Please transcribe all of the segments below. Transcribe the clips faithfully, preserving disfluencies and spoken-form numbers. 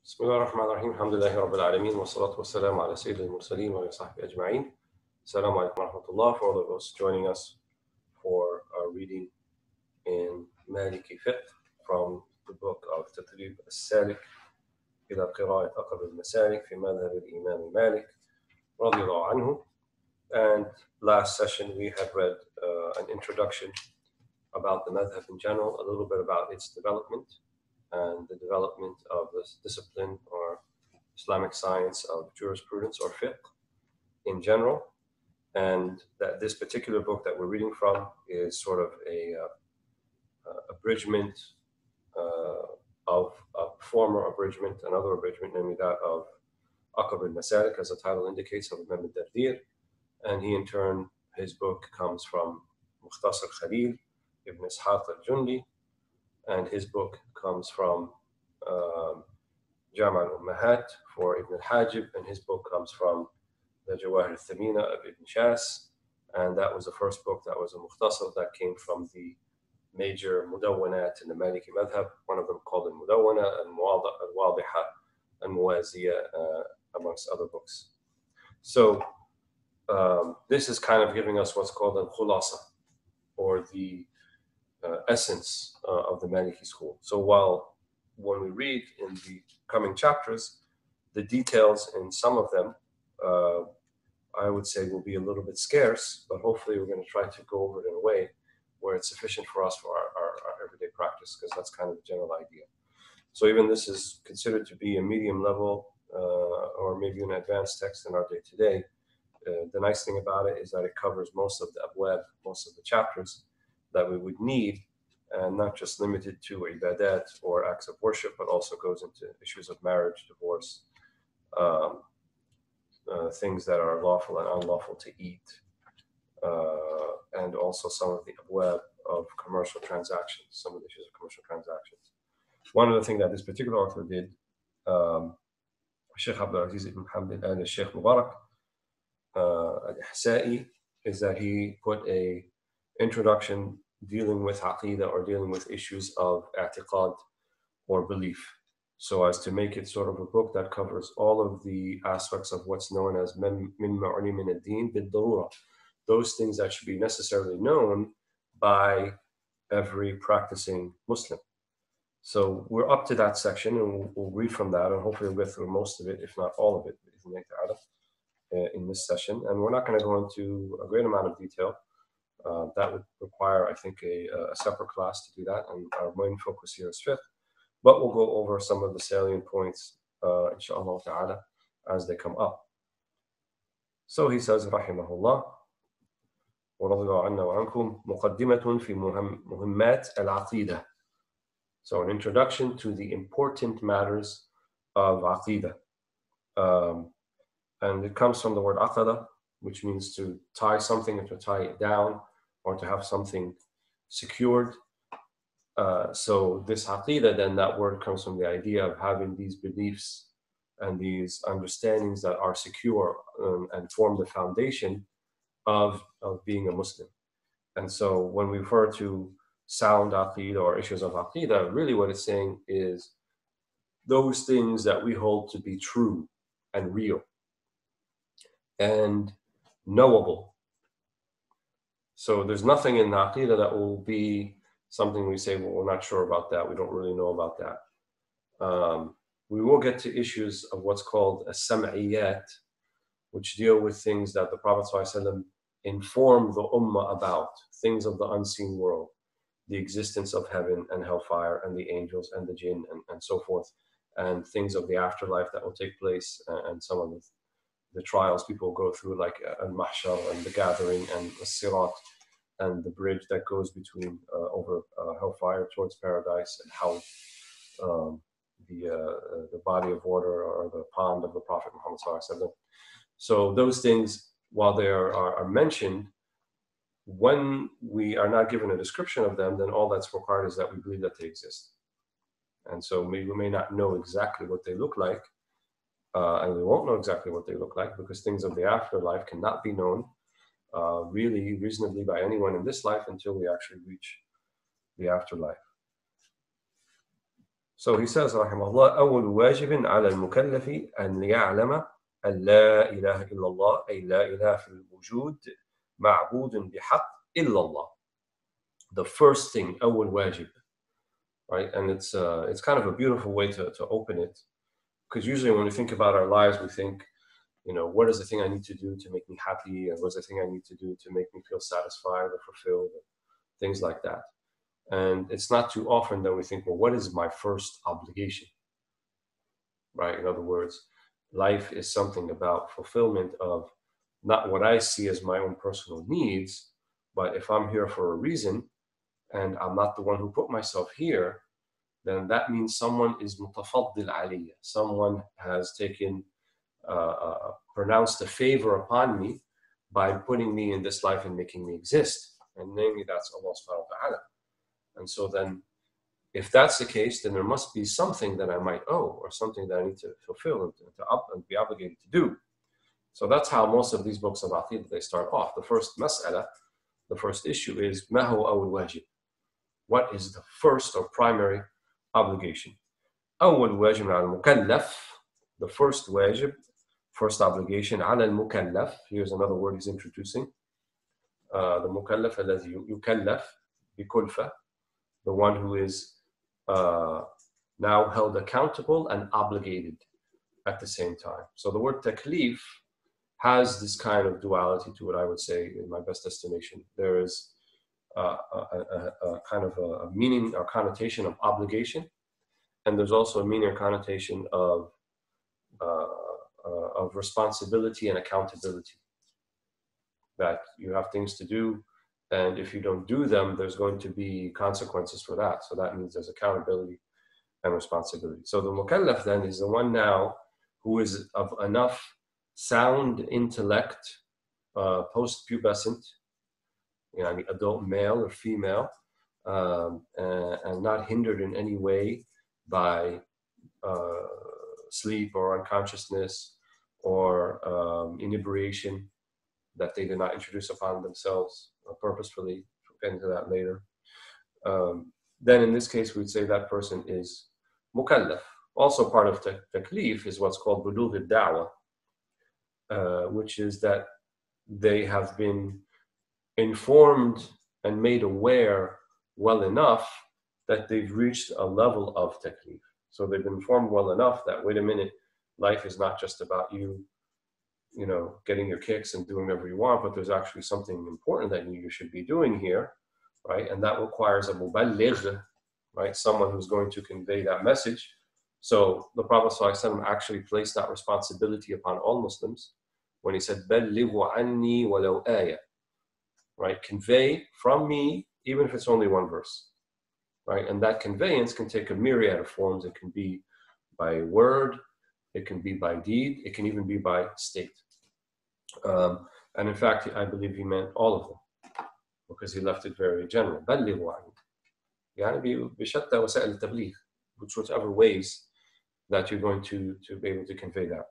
بسم الله الرحمن الرحيم الحمد لله رب العالمين والصلاة والسلام على سيد المرسلين وصحبه أجمعين. Assalamu alaikum wa rahmatullah for all of us joining us for our reading in Maliki Fiqh from the book of Tatrib al-Salik إلى قراءة أقرب المسالك في مذهب الإمام مالك رضي الله عنه. And last session we had read uh, an introduction about the madhab in general, a little bit about its development and the development of this discipline or Islamic science of jurisprudence or fiqh in general, and that this particular book that we're reading from is sort of a uh, abridgment uh, of a former abridgment, another abridgment, namely that of Aqab al-Masalik, as the title indicates, of Imam al-Dardir, and he in turn, his book comes from Mukhtasar Khalil ibn Ishaq al-Jundi, and his book comes from um, Jama' al-Ummahat for Ibn al-Hajib, and his book comes from the Jawahir al-Thamina of Ibn Shas, and that was the first book that was a mukhtasar that came from the major mudawwanat in the Maliki madhab, one of them called al-Mudawwana, al-Wadiha, al-Muwaziya, uh, amongst other books. So um, this is kind of giving us what's called al-Khulasa, or the uh, essence uh, of the Maliki school. So while when we read in the coming chapters, the details in some of them, uh, I would say will be a little bit scarce, but hopefully we're going to try to go over it in a way where it's sufficient for us for our, our, our everyday practice, because that's kind of the general idea. So even this is considered to be a medium level uh, or maybe an advanced text in our day-to-day. Uh, the nice thing about it is that it covers most of the abwab, most of the chapters that we would need, and not just limited to ibadat or acts of worship, but also goes into issues of marriage, divorce, um, uh, things that are lawful and unlawful to eat, uh, and also some of the abwab of commercial transactions, some of the issues of commercial transactions. One of the things that this particular author did, um, Sheikh Abdul Aziz ibn Hamd and Sheikh Mubarak uh, al-Ihsa'i, is that he put a introduction dealing with aqeedah or dealing with issues of i'tiqad or belief, so as to make it sort of a book that covers all of the aspects of what's known as min ma'uni min ad-din bid-darura, those things that should be necessarily known by every practicing Muslim. So we're up to that section, and we'll, we'll read from that, and hopefully we'll get through most of it, if not all of it, in this session. And we're not going to go into a great amount of detail. Uh, that would require, I think, a, a separate class to do that, and our main focus here is fiqh. But we'll go over some of the salient points, uh, inshallah ta'ala, as they come up. So he says, rahimahullah, وَرَضِيَ عَنَّا وَعَنْكُمْ مُقَدِّمَةٌ فِي مُهِمَّاتِ الْعَقِيدَةِ. So an introduction to the important matters of aqeedah. Um, and it comes from the word aqada, which means to tie something and to tie it down, or to have something secured. Uh, so this aqeedah, then that word comes from the idea of having these beliefs and these understandings that are secure um, and form the foundation of, of being a Muslim. And so when we refer to sound aqeedah or issues of aqeedah, really what it's saying is those things that we hold to be true and real and knowable. So there's nothing in the aqeedah that will be something we say, well, we're not sure about that, we don't really know about that. Um, we will get to issues of what's called as-sam'iyat, which deal with things that the Prophet ﷺ informed the ummah about, things of the unseen world, the existence of heaven and hellfire and the angels and the jinn and, and so forth, and things of the afterlife that will take place, uh, and some of the, the trials people go through, like uh, al-mahshar and the gathering and the sirat and the bridge that goes between uh, over uh, hellfire towards paradise, and how um, the uh, the body of water or the pond of the Prophet Muhammad sallallahu alaihi wasallam. So those things, while they are, are, are mentioned, when we are not given a description of them, then all that's required is that we believe that they exist. And so we, we may not know exactly what they look like, uh, and we won't know exactly what they look like, because things of the afterlife cannot be known uh, really reasonably by anyone in this life until we actually reach the afterlife. So he says, رحمه الله, أول واجب على المكلف أن يعلم أن لا إله إلا الله أي لا إله في الوجود معبود بحق إلا الله. The first thing, أول واجب, right? And it's uh, it's kind of a beautiful way to, to open it, because usually when we think about our lives, we think, you know, what is the thing I need to do to make me happy, and what's the thing I need to do to make me feel satisfied or fulfilled, things like that. And it's not too often that we think, well, what is my first obligation? Right? In other words, life is something about fulfillment of not what I see as my own personal needs, but if I'm here for a reason and I'm not the one who put myself here, then that means someone is mutafaddil aliyya. Someone has taken, uh, uh, pronounced a favor upon me by putting me in this life and making me exist. And namely, that's Allah subhanahu wa ta'ala. And so then, if that's the case, then there must be something that I might owe or something that I need to fulfill and to, to up and be obligated to do. So that's how most of these books of Aqidah, they start off. The first mas'ala, the first issue is ما هو أول واجب? What is the first or primary obligation? أول واجب على المكلف, the first wajib, first obligation على المكلف. Here's another word he's introducing. Uh, the mukallaf الذي يكلف بكلفة, the one who is uh, now held accountable and obligated at the same time. So the word taklif has this kind of duality to it, I would say, in my best estimation. There is uh, a, a, a kind of a, a meaning or connotation of obligation, and there's also a meaning or connotation of, uh, uh, of responsibility and accountability, that you have things to do, and if you don't do them, there's going to be consequences for that. So that means there's accountability and responsibility. So the mukallaf then is the one now who is of enough sound intellect, uh, post-pubescent, you know, adult male or female, um, uh, and not hindered in any way by uh, sleep or unconsciousness or um, inebriation that they did not introduce upon themselves purposefully. We'll get into that later. Um, then in this case, we'd say that person is mukallaf. Also part of taklif is what's called bulugh al-da'wah, uh, which is that they have been informed and made aware well enough that they've reached a level of taklif. So they've been informed well enough that, wait a minute, life is not just about you, you know, getting your kicks and doing whatever you want, but there's actually something important that you should be doing here, right? And that requires a muballigh, right? Someone who's going to convey that message. So the Prophet ﷺ actually placed that responsibility upon all Muslims when he said, "Ballighu anni walau ayah," right? Convey from me, even if it's only one verse, right? And that conveyance can take a myriad of forms. It can be by word, it can be by deed, it can even be by state. Um, and in fact, I believe he meant all of them, because he left it very general. بلغوا عني. يعني بشتى وسائل التبليغ, whichever ways that you're going to, to be able to convey that.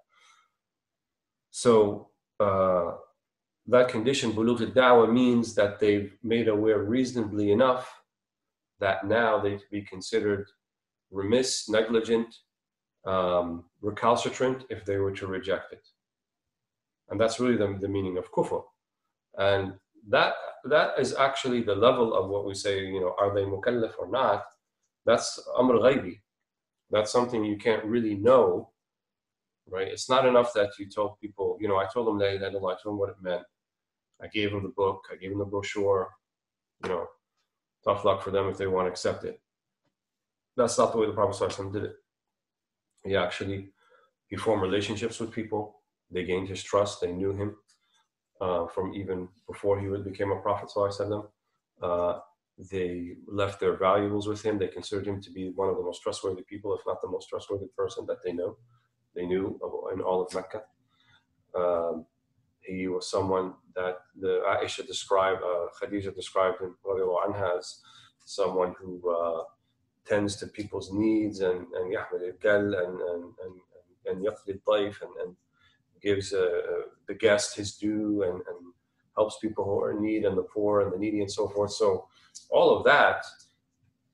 So uh, that condition, bulugh al-da'wah, means that they've made aware reasonably enough that now they be considered remiss, negligent, um, recalcitrant if they were to reject it. And that's really the, the meaning of kufr. And that that is actually the level of what we say, you know, are they mukallaf or not? That's amr ghaybi. That's something you can't really know, right? It's not enough that you told people, you know, I told them la ilaha illallah, I told them what it meant. I gave them the book, I gave them the brochure, you know, tough luck for them if they want to accept it. That's not the way the Prophet ﷺ did it. He actually, he formed relationships with people. They gained his trust. They knew him uh, from even before he became a prophet. Uh, they left their valuables with him. They considered him to be one of the most trustworthy people, if not the most trustworthy person that they know. They knew in all of Mecca. Um, he was someone that the Aisha described, uh, Khadija described him as someone who uh, tends to people's needs and and يحمل الكل and and and and يقضي الضيف and and gives uh, the guest his due and, and helps people who are in need and the poor and the needy and so forth. So all of that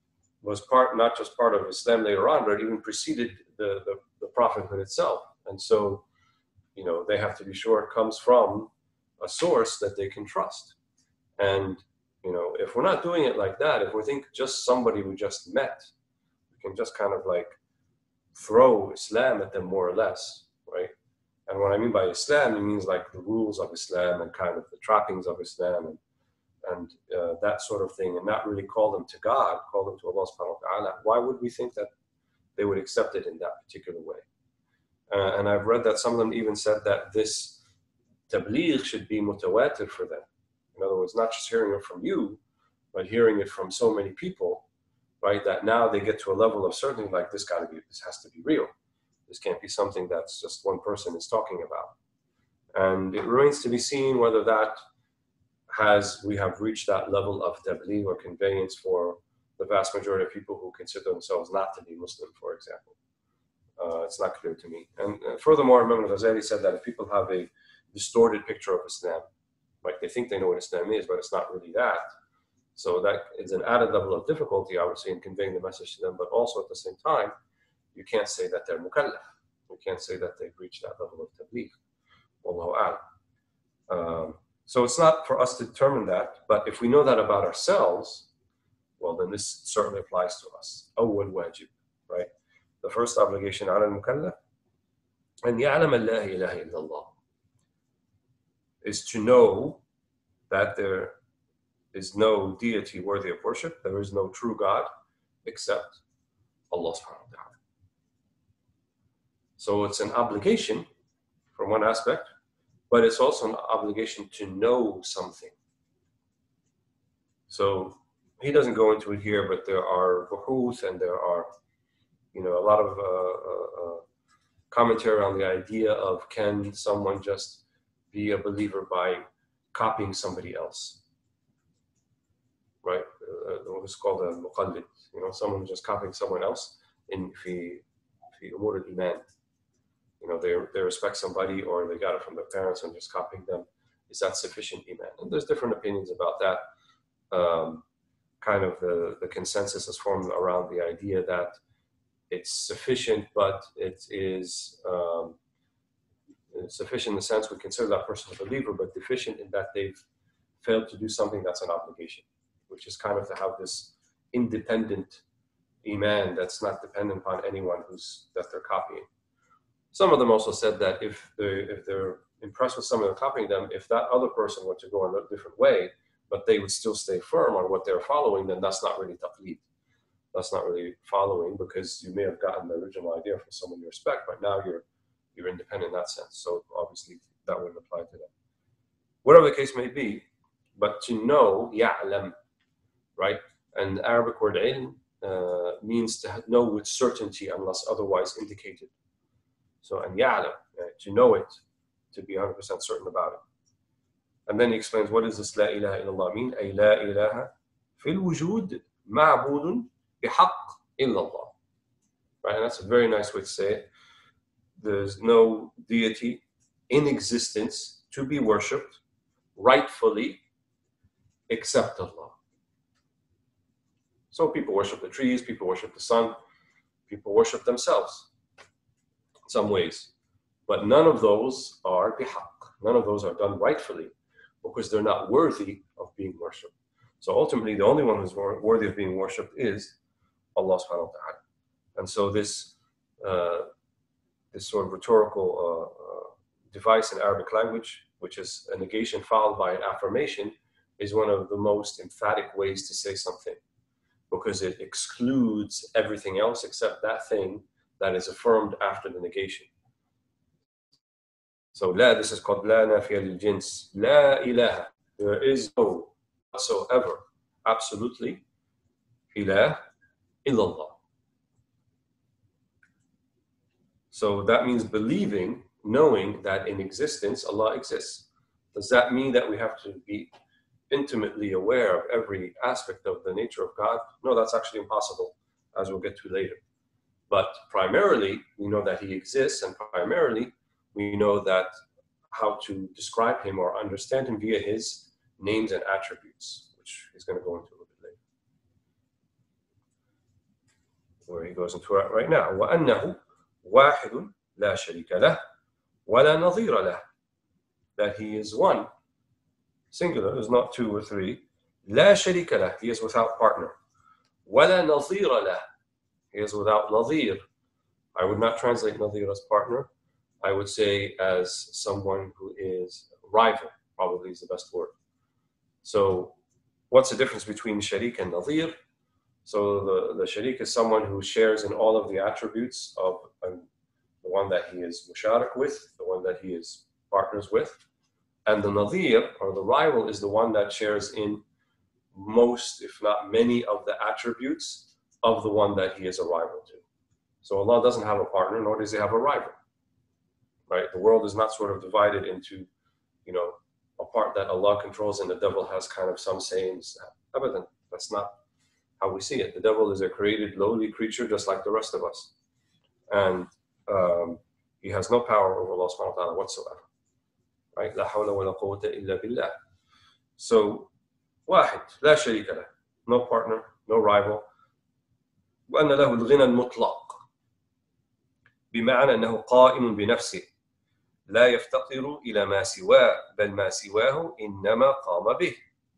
was part, not just part of Islam later on, but it even preceded the, the, the prophethood itself. And so, you know, they have to be sure it comes from a source that they can trust. And, you know, if we're not doing it like that, if we think just somebody we just met, we can just kind of like throw Islam at them more or less, right? And what I mean by Islam, it means like the rules of Islam and kind of the trappings of Islam and and uh, that sort of thing, and not really call them to God, call them to Allah subhanahu wa ta'ala. Why would we think that they would accept it in that particular way? Uh, and I've read that some of them even said that this tabligh should be mutawatir for them. In other words, not just hearing it from you, but hearing it from so many people, right? That now they get to a level of certainty, like this gotta be, this has to be real. This can't be something that's just one person is talking about. And it remains to be seen whether that has, we have reached that level of tabligh or conveyance for the vast majority of people who consider themselves not to be Muslim, for example. Uh, it's not clear to me. And uh, furthermore, Imam al-Ghazali said that if people have a distorted picture of Islam, like they think they know what Islam is, but it's not really that. So that is an added level of difficulty, obviously, in conveying the message to them, but also at the same time, you can't say that they're mukallaf. You can't say that they've reached that level of tabligh. Wallahu a'lam. Um, So it's not for us to determine that, but if we know that about ourselves, well, then this certainly applies to us. Awwal wajib, right? The first obligation على المكلف أن يعلم لا إله إلا الله, is to know that there is no deity worthy of worship, there is no true God except Allah subhanahu wa ta'ala. So it's an obligation from one aspect, but it's also an obligation to know something. So he doesn't go into it here, but there are buhuth and there are, you know, a lot of uh, uh, commentary on the idea of can someone just be a believer by copying somebody else, right? Uh, what's called a muqallid, you know, someone just copying someone else in fi fi umur al-iman. You know, they they respect somebody or they got it from their parents and just copying them. Is that sufficient iman? And there's different opinions about that. Um, kind of the, the consensus is formed around the idea that it's sufficient, but it is um, sufficient in the sense we consider that person a believer, but deficient in that they've failed to do something that's an obligation, which is kind of to have this independent iman that's not dependent upon anyone who's that they're copying. Some of them also said that if they're, if they're impressed with someone copying them, if that other person were to go in a different way, but they would still stay firm on what they're following, then that's not really taqleed. That's not really following, because you may have gotten the original idea from someone you respect, but now you're you're independent in that sense. So obviously that wouldn't apply to them. Whatever the case may be, but to know, ya'lam, right? And the Arabic word ilm uh, means to know with certainty unless otherwise indicated. So, and ya'lam, right? To know it, to be one hundred percent certain about it. And then he explains, what does this la ilaha illallah mean? Ay la ilaha fil wujud ma'budun bihaqq illallah. Right, and that's a very nice way to say it. There's no deity in existence to be worshipped rightfully except Allah. So people worship the trees, people worship the sun, people worship themselves in some ways. But none of those are bihaqq. None of those are done rightfully because they're not worthy of being worshipped. So ultimately, the only one who's worthy of being worshipped is Allah subhanahu wa ta'ala. And so this uh, this sort of rhetorical uh, uh, device in Arabic language, which is a negation followed by an affirmation, is one of the most emphatic ways to say something, because it excludes everything else except that thing that is affirmed after the negation. So la, this is called la nafiya lil jins. La ilaha. There is no whatsoever, absolutely, ilah illallah. So that means believing, knowing that in existence, Allah exists. Does that mean that we have to be intimately aware of every aspect of the nature of God? No, that's actually impossible, as we'll get to later. But primarily, we know that He exists, and primarily, we know that how to describe Him or understand Him via His names and attributes, which He's going to go into a little bit later. where he goes into it right now. وَأَنَّهُ وَاحِدٌ لَا شَرِيكَ لَهُ وَلَا نَظِيرَ لَهُ. That he is one, singular, is not two or three. لَا شَرِيكَ لَهُ, he is without partner. وَلَا نَظِيرَ لَهُ, he is without nadhir. I would not translate nadhir as partner. I would say as someone who is rival, probably is the best word. So what's the difference between sharik and nadhir? So the, the sharik is someone who shares in all of the attributes of um, the one that he is musharak with, the one that he is partners with. And the nadhir, or the rival, is the one that shares in most, if not many, of the attributes of the one that he is a rival to. So Allah doesn't have a partner, nor does he have a rival. Right? The world is not sort of divided into, you know, a part that Allah controls and the devil has kind of some sayings. Abadan. That's not how we see it. The devil is a created, lowly creature just like the rest of us. And um, he has no power over Allah subhanahu wa ta'ala whatsoever. Right? La hawla wa la quwwata illa billah. So, واحد لا شريك له. No partner, no rival. وأن له الغنى المطلق. بمعنى أنه قائم بنفسه. لا يفتقر إلى ما سواه بل ما سواه إنما قام به.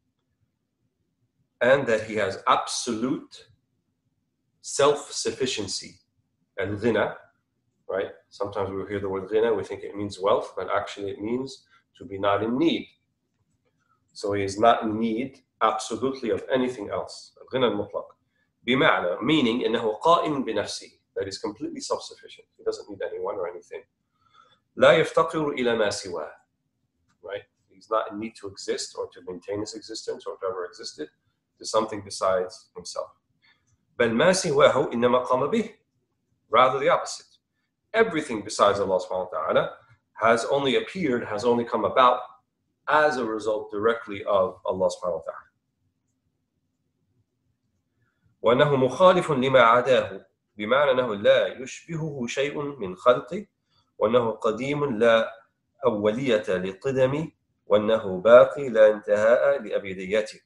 And that he has absolute self-sufficiency. الغنى, right? Sometimes we hear the word غنى, we think it means wealth, but actually it means to be not in need. So he is not in need absolutely of anything else. الغنى المطلق. بمعنى, meaning أنه قائم بنفسه, that he's completely self-sufficient. He doesn't need anyone or anything. لا يفتقر إلى ما سواه, right? He's not in need to exist or to maintain his existence or to ever existed to something besides himself. بل ما سواه إنما قام به. Rather the opposite. Everything besides Allah subhanahu wa ta'ala has only appeared, has only come about as a result directly of Allah subhanahu wa ta'ala. وأنه مخالف لما عداه بمعنى أنه لا يشبهه شيء من خلقه وأنه قديم لا أولية لقدمه وأنه باقي لا انتهاء لأبديته.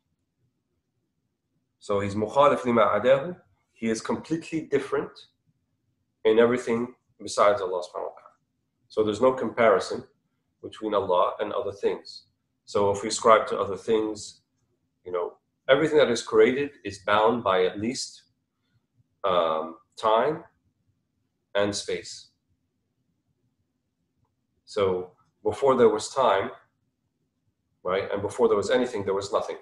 So he's مخالف لما عداه. He is completely different in everything besides Allah subhanahu wa ta'ala. So there's no comparison between Allah and other things. So if we ascribe to other things, you know, everything that is created is bound by at least um, time and space. So before there was time, right, and before there was anything, there was nothing.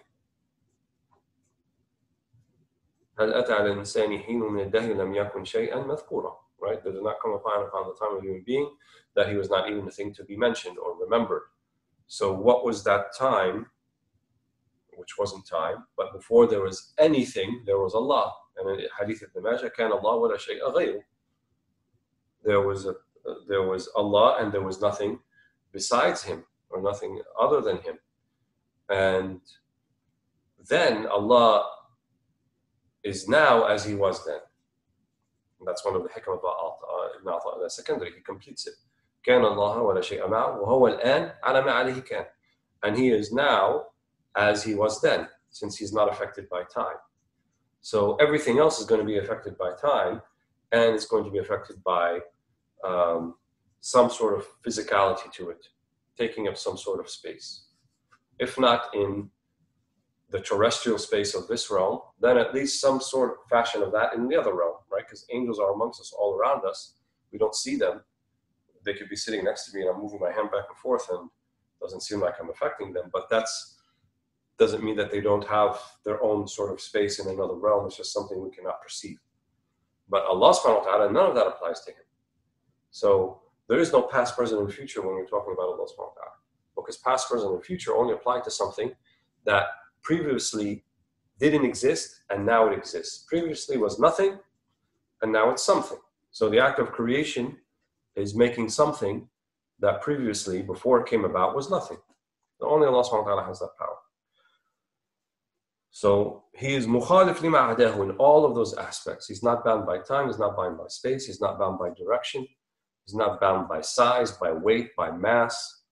هل أتى على الإنسان حين من الدهر لم يكن شيئا مذكورا. Right? There did not come upon upon the time of a human being that he was not even a thing to be mentioned or remembered. So what was that time? Which wasn't time, but before there was anything, there was Allah. And in Hadith Ibn Majah, كان الله ولا شيء غيره. There was a, there was Allah and there was nothing besides Him or nothing other than Him. And then Allah is now as He was then. And that's one of the hikmah of Ibn Atha al-Secondary. He completes it. كان الله ولا شيء معه وهو الآن على ما عليه كان. And He is now as He was then, since He's not affected by time. So everything else is going to be affected by time, and it's going to be affected by um, some sort of physicality to it, taking up some sort of space. If not in the terrestrial space of this realm, then at least some sort of fashion of that in the other realm, right? Because angels are amongst us, all around us. We don't see them. They could be sitting next to me and I'm moving my hand back and forth and it doesn't seem like I'm affecting them, but that's doesn't mean that they don't have their own sort of space in another realm. It's just something we cannot perceive. But Allah subhanahu wa ta'ala, none of that applies to Him. So there is no past, present, and future when we're talking about Allah subhanahu wa ta'ala. Because past, present, and future only apply to something that previously didn't exist and now it exists. Previously was nothing and now it's something. So the act of creation is making something that previously, before it came about, was nothing. So only Allah subhanahu wa ta'ala has that power. So He is mukhalif lima adahu in all of those aspects. He's not bound by time, He's not bound by space, He's not bound by direction, He's not bound by size, by weight, by mass,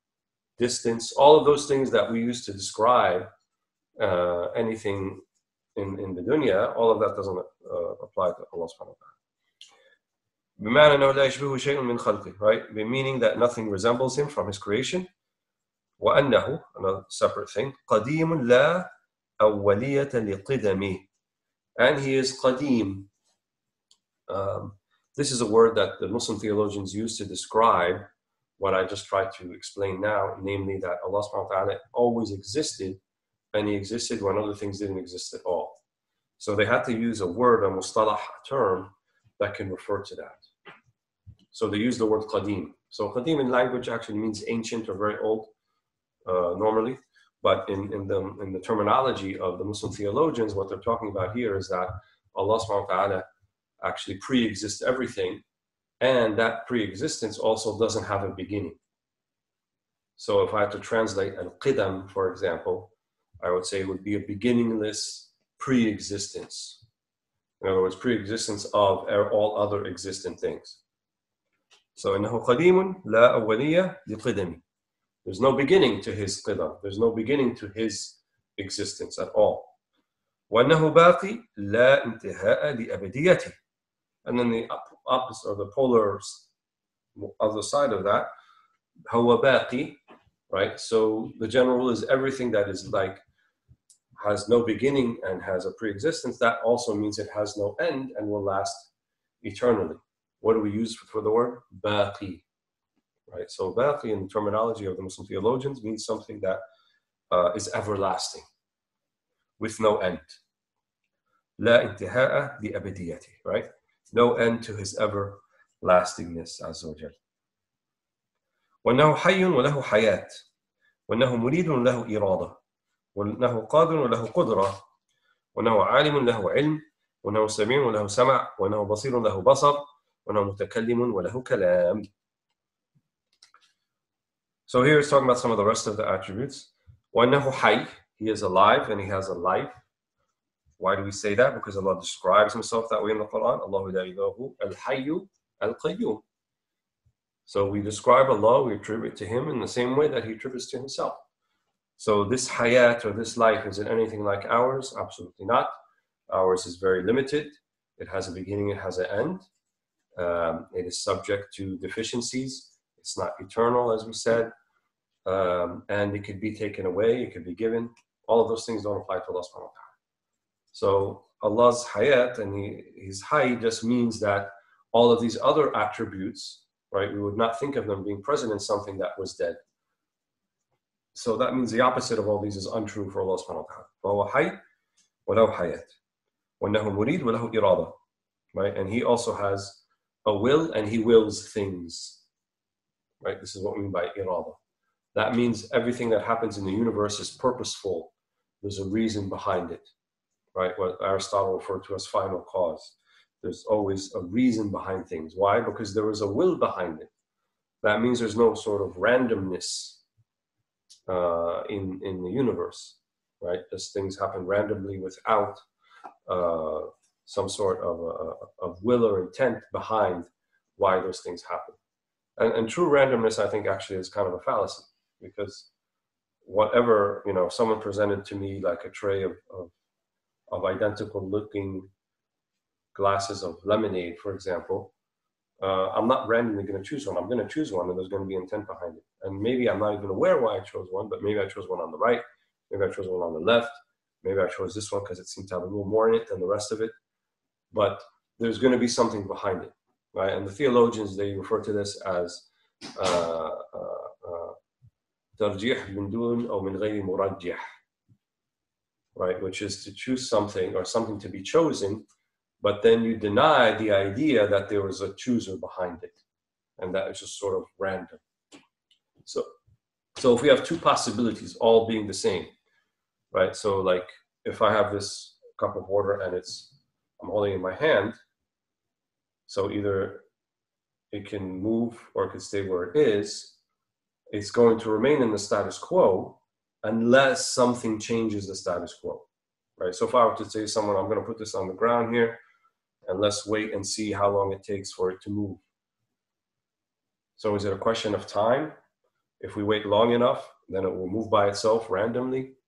distance, all of those things that we use to describe uh, anything in, in the dunya, all of that doesn't uh, apply to Allah subhanahu wa ta'ala. بمعنى أنه لا يشبهه شيء من خلقه, right? Meaning that nothing resembles him from his creation. وأنه, another separate thing, قديم لا أولية لقدمه. And he is qadim. Um, this is a word that the Muslim theologians use to describe what I just tried to explain now, namely that Allah subhanahu wa ta'ala always existed, and he existed when other things didn't exist at all. So they had to use a word, a mustalah, a term that can refer to that. So they use the word qadim. So qadim in language actually means ancient or very old, uh, normally. But in, in, the, in the terminology of the Muslim theologians, what they're talking about here is that Allah subhanahu wa ta'ala actually pre-exists everything, and that pre-existence also doesn't have a beginning. So if I had to translate al-qidam, for example, I would say it would be a beginningless pre-existence. In other words, pre-existence of all other existent things. So إنه قديم لا أولية لقدمه. There's no beginning to his qidam. There's no beginning to his existence at all. وأنه باقي لا انتهاء لأبديته. And then the opposite, or the polar other side of that, هو باقي, right? So the general rule is everything that is like, has no beginning and has a pre-existence, that also means it has no end and will last eternally. What do we use for the word? Baqi. Right? So baqi in the terminology of the Muslim theologians means something that uh, is everlasting, with no end. La intiha'a li abadiyati, right? No end to his everlastingness, azza wa jal. وأنه حي وله حياة وأنه مريد له إرادة وأنه قادر وله قدرة وأنه عالم له علم وأنه سميع وله سمع وأنه بصير له بصر وأنه متكلم وله كلام. So here it's talking about some of the rest of the attributes. وأنه حي, he is alive and he has a life. Why do we say that? Because Allah describes himself that way in the Quran. Allahu la ilaha al-hayyu al-qayyum. So we describe Allah, we attribute to him in the same way that he attributes to himself. So this hayat, or this life, is it anything like ours? Absolutely not. Ours is very limited. It has a beginning, it has an end. Um, it is subject to deficiencies. It's not eternal, as we said. Um, and it could be taken away, it could be given. All of those things don't apply to Allah subhanahu wa ta'ala. So Allah's hayat and he, his hayy just means that all of these other attributes, right, we would not think of them being present in something that was dead. So that means the opposite of all these is untrue for Allah subhanahu wa ta'ala. فَهُوَ حَيٌّ وَلَهُ حَيَاةٌ وَأَنَّهُ مُرِيدٌ وَلَهُ إِرَادَةٌ. Right, and he also has a will and he wills things. Right, this is what we mean by irada. That means everything that happens in the universe is purposeful. There's a reason behind it. Right, what Aristotle referred to as final cause. There's always a reason behind things. Why? Because there is a will behind it. That means there's no sort of randomness uh, in, in the universe, right? Just things happen randomly without uh, some sort of, uh, of will or intent behind why those things happen. And, and true randomness, I think, actually is kind of a fallacy, because whatever, you know, someone presented to me like a tray of, of, of identical looking glasses of lemonade, for example, uh, I'm not randomly going to choose one. I'm going to choose one, and there's going to be intent behind it. And maybe I'm not even aware why I chose one, but maybe I chose one on the right, maybe I chose one on the left, maybe I chose this one because it seemed to have a little more in it than the rest of it. But there's going to be something behind it, right? And the theologians, they refer to this as tarjih min dun aw min ghayri murajjih, right? Which is to choose something or something to be chosen, but then you deny the idea that there was a chooser behind it. And that is just sort of random. So, so if we have two possibilities, all being the same, right? So like if I have this cup of water and it's, I'm holding it in my hand, so either it can move or it can stay where it is, it's going to remain in the status quo unless something changes the status quo, right? So if I were to say to someone, I'm going to put this on the ground here, and let's wait and see how long it takes for it to move. So is it a question of time? If we wait long enough, then it will move by itself randomly.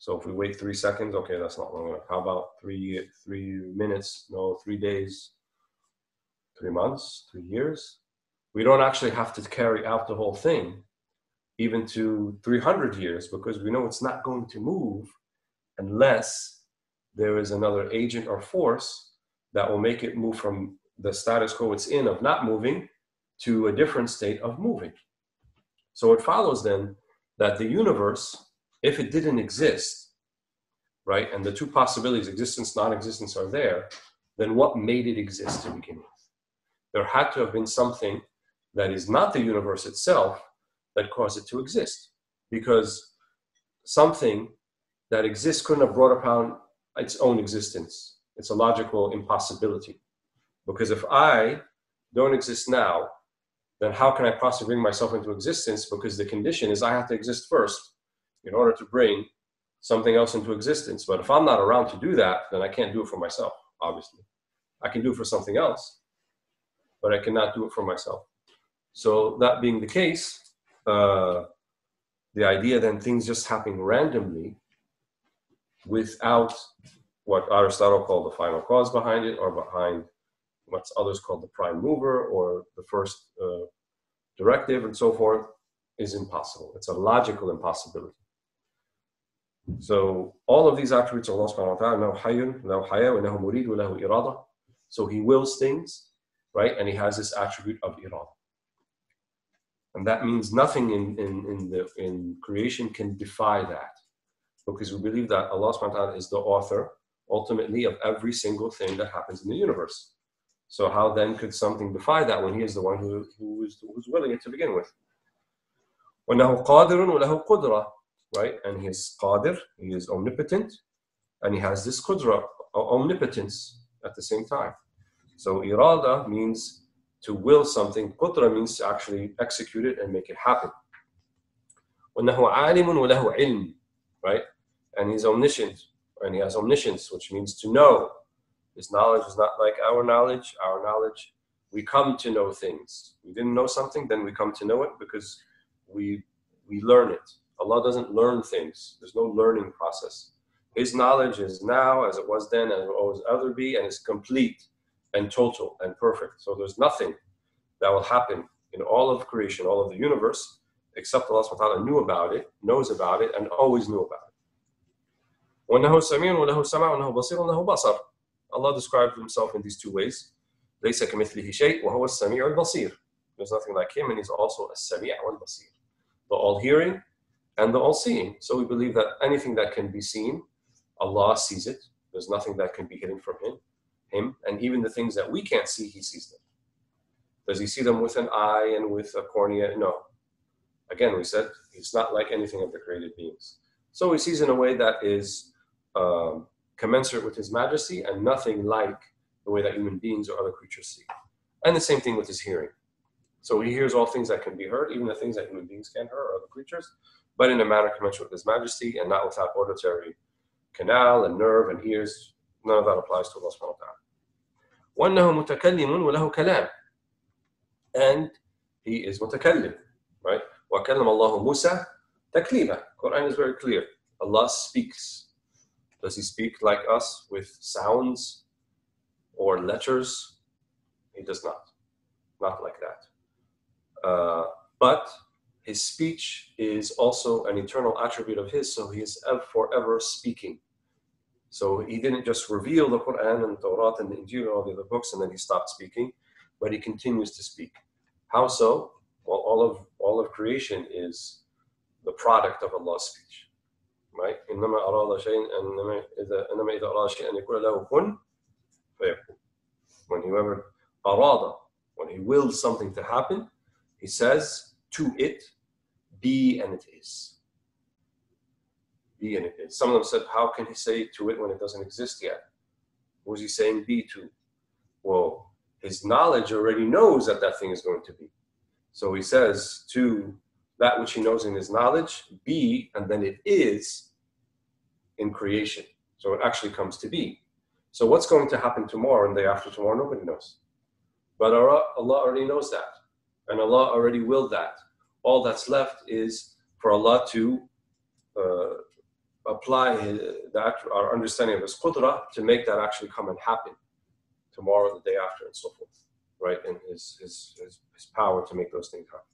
So if we wait three seconds, okay, that's not long enough. How about three three minutes? No, three days, three months, three years. We don't actually have to carry out the whole thing, even to three hundred years, because we know it's not going to move unless there is another agent or force that will make it move from the status quo it's in of not moving to a different state of moving. So it follows then that the universe, if it didn't exist, right, and the two possibilities, existence, non-existence, are there, then what made it exist to begin with? There had to have been something that is not the universe itself that caused it to exist, because something that exists couldn't have brought upon its own existence. It's a logical impossibility, because if I don't exist now, then how can I possibly bring myself into existence? Because the condition is I have to exist first in order to bring something else into existence. But if I'm not around to do that, then I can't do it for myself, obviously. I can do it for something else, but I cannot do it for myself. So that being the case, uh, the idea then things just happening randomly without what Aristotle called the final cause behind it, or behind what others call the prime mover, or the first uh, directive, and so forth, is impossible. It's a logical impossibility. So all of these attributes of Allah subhanahu wa ta'ala, hayyun, lahu haya, wa lahu murid, wa lahu irada. So he wills things, right? And he has this attribute of irada. And that means nothing in, in, in, the, in creation can defy that, because we believe that Allah subhanahu wa ta'ala is the author, ultimately, of every single thing that happens in the universe. So how then could something defy that when he is the one who, who is, who's willing it to begin with? وَأَنَّهُ قَادِرٌ وَلَهُ قُدْرَةٌ, right? And he is qadir, he is omnipotent, and he has this qudra, omnipotence at the same time. So irada means to will something, qudra means to actually execute it and make it happen. وَأَنَّهُ عَالِمٌ وَلَهُ عِلْمٌ, right? And he's omniscient, and he has omniscience, which means to know. His knowledge is not like our knowledge. Our knowledge, we come to know things. We didn't know something, then we come to know it because we we learn it. Allah doesn't learn things. There's no learning process. His knowledge is now as it was then, and it will always ever be, and is complete and total and perfect. So there's nothing that will happen in all of creation, all of the universe, except Allah subhanahu wa ta'ala knew about it, knows about it, and always knew about it. وَأَنَّهُ سَمِيعٌ وَلَهُ سَمْعٌ وَأَنَّهُ بَصِيرٌ وَلَهُ بَصَرٌ. Allah described himself in these two ways. لَيْسَ كَمِثْلِهِ شَيْءٌ وَهُوَ السَّمِيعُ الْبَصِيرُ. There's nothing like him, and he's also السَّمِيعُ وَالْبَصِيرُ, the all-hearing and the all-seeing. So we believe that anything that can be seen, Allah sees it. There's nothing that can be hidden from him. Him, and even the things that we can't see, he sees them. Does he see them with an eye and with a cornea? No. Again, we said he's not like anything of the created beings. So he sees in a way that is um, commensurate with his majesty, and nothing like the way that human beings or other creatures see. And the same thing with his hearing. So he hears all things that can be heard, even the things that human beings can't hear or other creatures, but in a manner commensurate with his majesty, and not without auditory canal and nerve and ears. None of that applies to Allah subhanahu wa ta'ala. وَأَنَّهُ مُتَكَلِّمٌ وَلَهُ كَلَامٌ. And he is mutakallim, right? وَكَلَّمَ اللَّهُ مُوسَى تَكْلِيمًا. Quran is very clear. Allah speaks. Does he speak like us with sounds or letters? He does not. Not like that. Uh, but his speech is also an eternal attribute of his, so he is forever speaking. So he didn't just reveal the Quran and the Torah and the Injil and all the other books and then he stopped speaking, but he continues to speak. How so? Well, all of all of creation is the product of Allah's speech, right? إنما أراد شيئا إنما إذا إنما إذا أراد شيئا أن يقول له كن فيكون. When whoever arada, when he wills something to happen, he says to it, be, and it is. Be, and it is. Some of them said, how can he say to it when it doesn't exist yet? What was he saying be to? Well, his knowledge already knows that that thing is going to be. So he says to that which he knows in his knowledge, be, and then it is in creation. So it actually comes to be. So what's going to happen tomorrow and the day after tomorrow, nobody knows. But Allah already knows that. And Allah already willed that. All that's left is for Allah to uh, apply his, that, our understanding of his qudra to make that actually come and happen tomorrow, the day after, and so forth, right? And his, his, his, his power to make those things happen.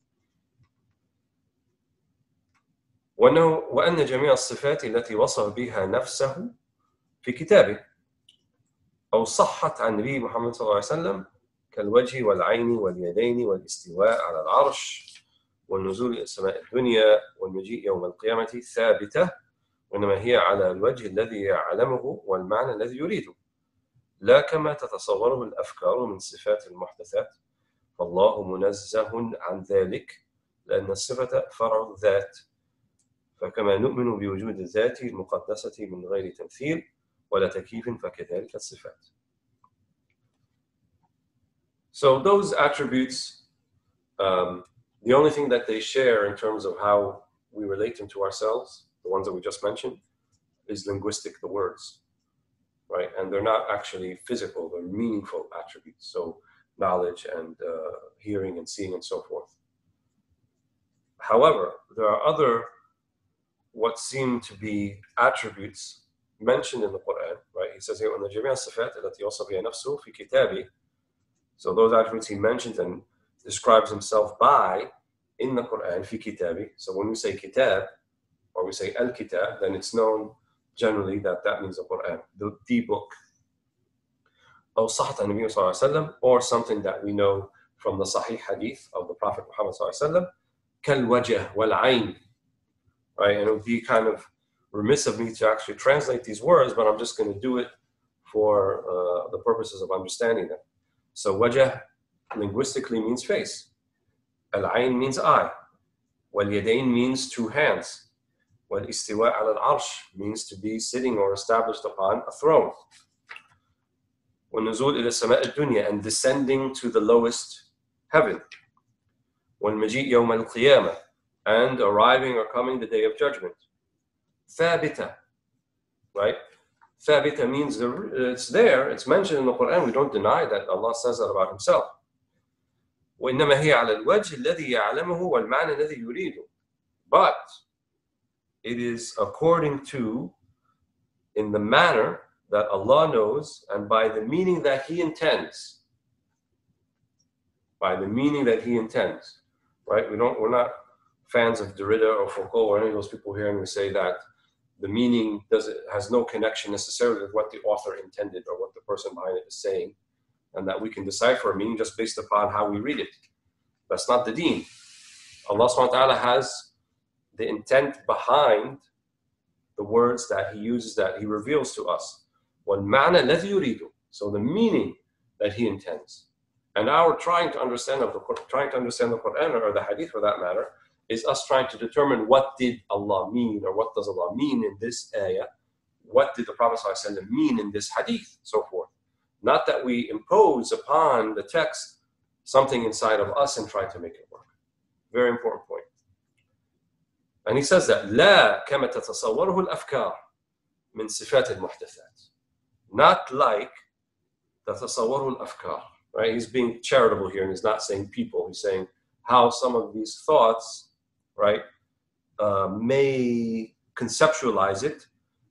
وأن جميع الصفات التي وصف بها نفسه في كتابه أو صحت عن نبي محمد صلى الله عليه وسلم كالوجه والعين واليدين والاستواء على العرش والنزول إلى السماء الدنيا والمجيء يوم القيامة ثابتة، وإنما هي على الوجه الذي يعلمه والمعنى الذي يريده، لا كما تتصوره الأفكار من صفات المحدثات، فالله منزه عن ذلك لأن الصفة فرع الذات، فكما نؤمن بوجود الذات المقدسة من غير تمثيل ولا تكييف فكذلك الصفات. So those attributes, um, the only thing that they share in terms of how we relate them to ourselves, the ones that we just mentioned, is linguistic, the words, right? And they're not actually physical, they're meaningful attributes. So knowledge and uh, hearing and seeing and so forth. However, there are other what seem to be attributes mentioned in the Quran, right? He says here, "وَأَنَّ جَمِيعَ الصِّفَاتِ الَّتِي وَصَفَ بِهَا نَفْسُهُ فِي كِتَابِهِ." So those attributes he mentions and describes himself by in the Quran, fi kitabi. So when we say kitab or we say al-kitab, then it's known generally that that means the Quran, the, the book. أو صحت عن النبي صلى الله عليه وسلم, or something that we know from the Sahih Hadith of the Prophet Muhammad صلى الله عليه وسلم, كالوجه والعين. Right, and it would be kind of remiss of me to actually translate these words, but I'm just going to do it for uh, the purposes of understanding them. So wajh linguistically means face. Al-ayn means eye. Wal-yadayn means two hands. Wal-istiwa' ala al-arsh means to be sitting or established upon a throne. Wal-nuzul ila sama' al-dunya, and descending to the lowest heaven. Wal-maji' yawm al-qiyamah, and arriving or coming the day of judgment. Thabita, right? Thabita means it's there, it's mentioned in the Quran. We don't deny that Allah says that about himself. وإنما هي على الوجه الذي يعلمه والمعنى الذي يريده. But it is according to, in the manner that Allah knows and by the meaning that He intends. By the meaning that He intends, right? We don't, we're not fans of Derrida or Foucault or any of those people here, and we say that the meaning does has no connection necessarily with what the author intended or what the person behind it is saying, and that we can decipher a meaning just based upon how we read it. That's not the deen. Allah subhanahu wa ta'ala has the intent behind the words that He uses, that He reveals to us. وَالْمَعْنَى الَّذِي يُرِيدُ, so the meaning that He intends. And our trying to understand of the trying to understand the Quran or the Hadith for that matter is us trying to determine what did Allah mean, or what does Allah mean in this ayah, what did the Prophet ﷺ mean in this hadith, so forth. Not that we impose upon the text something inside of us and try to make it work. Very important point. And he says that لا كما تتصوره الأفكار من صفات المحدثات. Not like تتصوره الأفكار. Right? He's being charitable here, and he's not saying people. He's saying how some of these thoughts, right, uh, may conceptualize it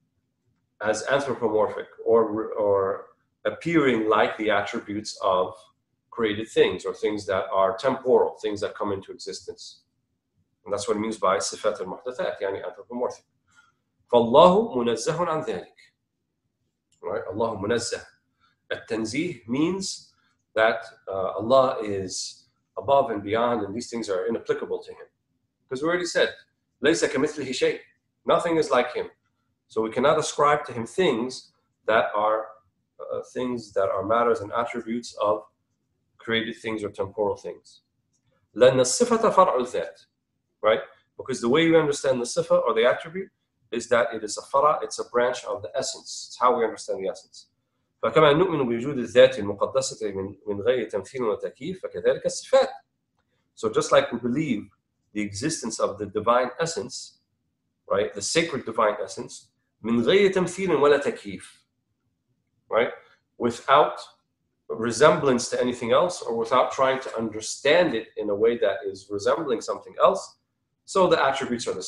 as anthropomorphic or or appearing like the attributes of created things or things that are temporal, things that come into existence. And that's what it means by صفات المحدثات, يعني anthropomorphic. فالله منزه عن ذلك. Right? Allah munazzah. At-tanzih means that uh, Allah is above and beyond, and these things are inapplicable to Him. Because we already said, لَيْسَ كَمِثْلِهِ شَيْءٍ, nothing is like Him. So we cannot ascribe to Him things that are uh, things that are matters and attributes of created things or temporal things. لَأَنَّ الصِّفَةَ فَرْعُ الذَّاتِ, right? Because the way you understand the sifa or the attribute is that it is a fara, it's a branch of the essence. It's how we understand the essence. فكما نؤمن بوجود الذات المقدسة من غير تمثيل وتكييف فكذلك الصفات. So just like we believe the existence of the divine essence, right, the sacred divine essence, من غير تمثيل ولا تكييف, right, without resemblance to anything else or without trying to understand it in a way that is resembling something else, so the attributes are the same. If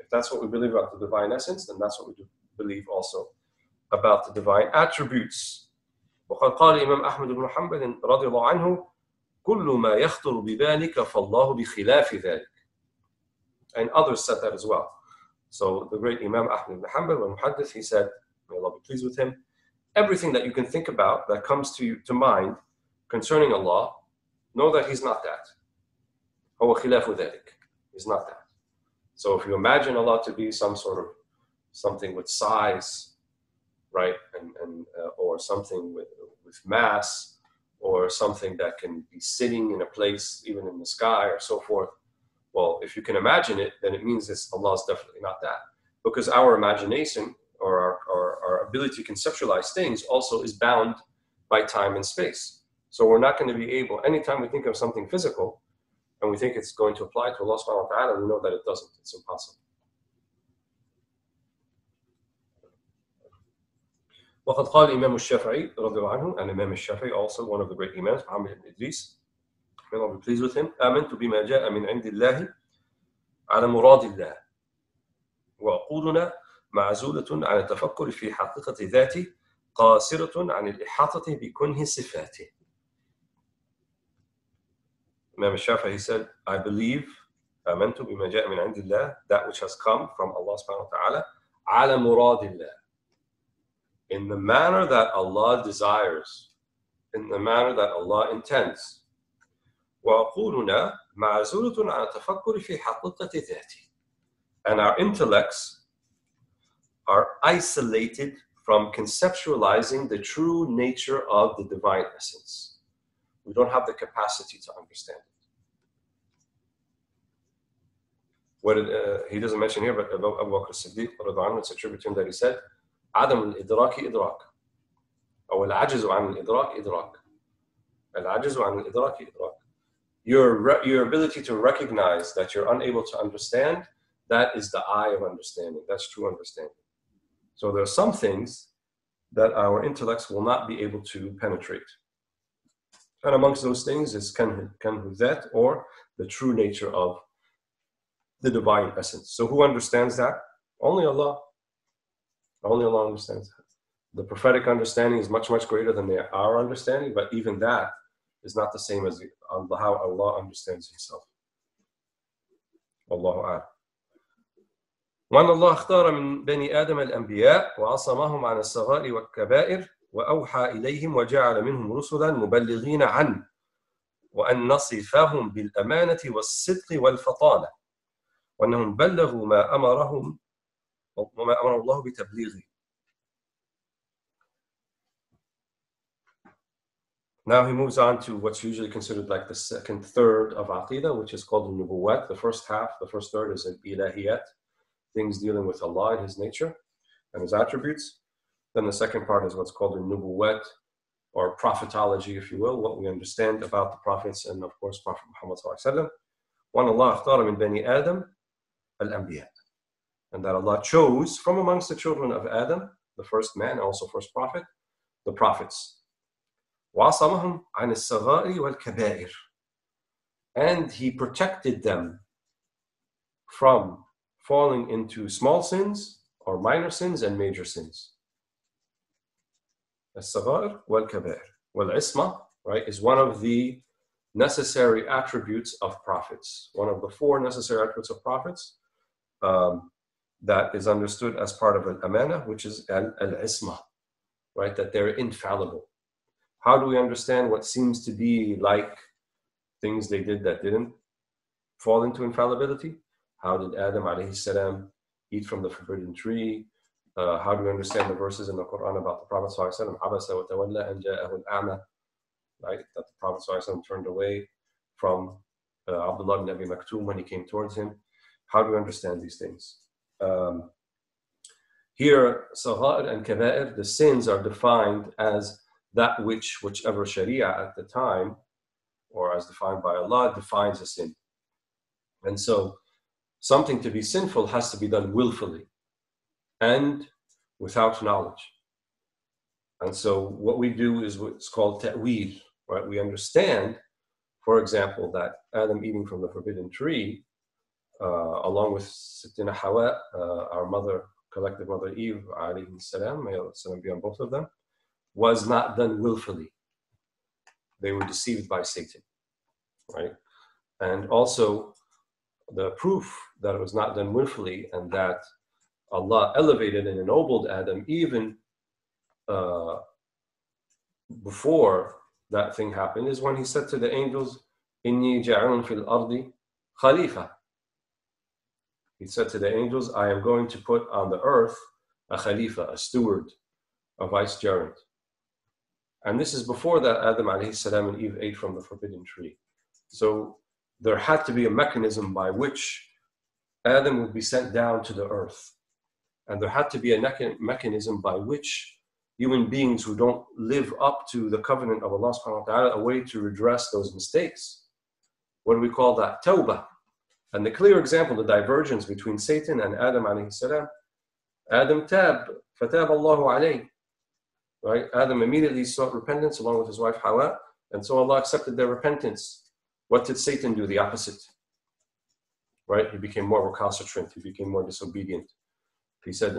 If that's what we believe about the divine essence, then that's what we do believe also about the divine attributes. وقد قال الإمام أحمد بن حنبل رضي الله عنه كل ما يخطر ببالك فالله بخلاف ذلك. And others said that as well. So the great Imam Ahmad ibn Hanbal, when Muhaddith, he said, may Allah be pleased with him, everything that you can think about that comes to you to mind concerning Allah, know that He's not that. هو خلاف ذلك. He's not that. So if you imagine Allah to be some sort of something with size, right, and, and uh, or something with, with mass, or something that can be sitting in a place, even in the sky, or so forth. Well, if you can imagine it, then it means that Allah is definitely not that. Because our imagination or our, our, our ability to conceptualize things also is bound by time and space. So we're not going to be able, anytime we think of something physical, and we think it's going to apply to Allah subhanahu wa ta'ala, we know that it doesn't. It's impossible. وقد قال الإمام الشافعي رضي الله عنه, and Imam al-Shafi'i, also one of the great Imams, Muhammad ibn Idris, may Allah be pleased with him, آمنت بما جاء من عند الله على مراد الله وعقولنا معزولة عن التفكر في حقيقة ذاته قاصرة عن الإحاطة بكنه صفاته. Imam al-Shafi'i, he said, I believe, آمنت بما جاء من عند الله, that which has come from Allah subhanahu wa ta'ala, على مراد الله, in the manner that Allah desires, in the manner that Allah intends. وعقولنا معزولة عن التفكر في حقيقة ذاته. And our intellects are isolated from conceptualizing the true nature of the divine essence. We don't have the capacity to understand it. What did, uh, he doesn't mention here, but Abu Bakr as-Siddiq, it's attributed to him that he said, عدم الإدراك إدراك أو العجز عن الإدراك إدراك العجز عن الإدراك إدراك. Your, your ability to recognize that you're unable to understand, that is the eye of understanding. That's true understanding. So there are some things that our intellects will not be able to penetrate. And amongst those things is kanhu dhat, or the true nature of the divine essence. So who understands that? Only Allah. Only Allah understands that. The prophetic understanding is much, much greater than the, our understanding, but even that is not the same as the, uh, how Allah understands Himself. Allahu A'lam. وأن الله اختار من بني آدم الأنبياء وعصمهم عن الصغائر والكبائر وأوحى إليهم وجعل منهم رسلا مبلغين عنه وأن نصفهم بالأمانة والصدق والفطانة وأنهم بلغوا ما أمرهم وما أمر الله بتبليغه. Now he moves on to what's usually considered like the second third of Aqidah, which is called the Nubuwat. The first half, the first third is an Ilahiyat, things dealing with Allah and His nature and His attributes. Then the second part is what's called the Nubuwat, or prophetology, if you will, what we understand about the prophets and, of course, Prophet Muhammad sallallahu alaihi wasallam. وَأَنَّ اللَّهَ اخْتَارَ مِنْ بَنِي آدَمَ الْأَنْبِيَاءَ, and that Allah chose from amongst the children of Adam, the first man and also first prophet, the prophets. وَعَصَمَهُمْ عَنِ الصَّغَائِرِ وَالْكَبَائِرِ, and He protected them from falling into small sins or minor sins and major sins. الصغائر والكبائر. والعصمة, right, is one of the necessary attributes of prophets. One of the four necessary attributes of prophets um, that is understood as part of al-amana, which is al-isma, right, that they're infallible. How do we understand what seems to be like things they did that didn't fall into infallibility? How did Adam alayhi salam eat from the forbidden tree? Uh, how do we understand the verses in the Quran about the Prophet sallallahu alaihi wasallam, abasa wa tawalla an ja'ahu al-a'ma, right? That the Prophet sallallahu alaihi wasallam turned away from uh, Abdullah ibn Abi Maktoum when he came towards him. How do we understand these things? Um, here, sagha'ir and kaba'ir, the sins are defined as that which, whichever sharia at the time, or as defined by Allah, defines a sin. And so, something to be sinful has to be done willfully and without knowledge. And so what we do is what's called ta'wil, right? We understand, for example, that Adam eating from the forbidden tree uh, along with Sittina Hawa, uh, our mother, collective mother Eve, alayhi salam, may Allah salam be on both of them, was not done willfully. They were deceived by Satan, right? And also the proof that it was not done willfully and that Allah elevated and ennobled Adam even uh, before that thing happened is when he said to the angels, Inni ja'alun fil ardi khalifa. He said to the angels, I am going to put on the earth a khalifa, a steward, a vicegerent. And this is before that Adam alayhi salam and Eve ate from the forbidden tree. So there had to be a mechanism by which Adam would be sent down to the earth. And there had to be a mechanism by which human beings who don't live up to the covenant of Allah subhanahu wa ta'ala, a way to redress those mistakes. What do we call that? Tawbah. And the clear example, the divergence between Satan and Adam alayhi salam, Adam tab, fatab Allahu alayh. Right? Adam immediately sought repentance along with his wife Hawa, and so Allah accepted their repentance. What did Satan do? The opposite. Right? He became more recalcitrant, he became more disobedient. He said,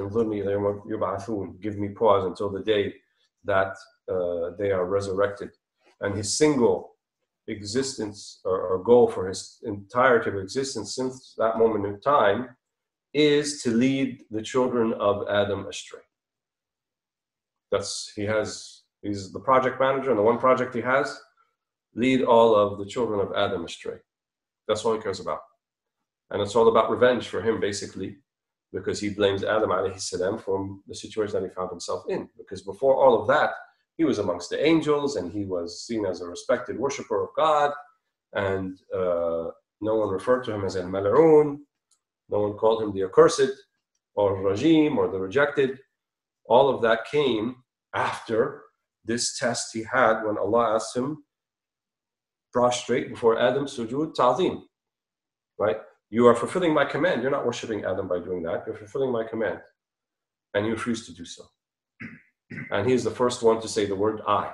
give me pause until the day that uh, they are resurrected. And his single existence or, or goal for his entirety of existence since that moment in time is to lead the children of Adam astray. That's, he has, he's the project manager, and the one project he has, lead all of the children of Adam astray. That's all he cares about. And it's all about revenge for him, basically, because he blames Adam alayhi salam for the situation that he found himself in. Because before all of that, he was amongst the angels, and he was seen as a respected worshiper of God, and uh, no one referred to him as al-mal'oon, no one called him the accursed, or rajim, or the rejected. All of that came after this test he had when Allah asked him, prostrate before Adam, sujood ta'zim, right? You are fulfilling my command. You're not worshiping Adam by doing that. You're fulfilling my command. And you refuse to do so. And he's the first one to say the word I.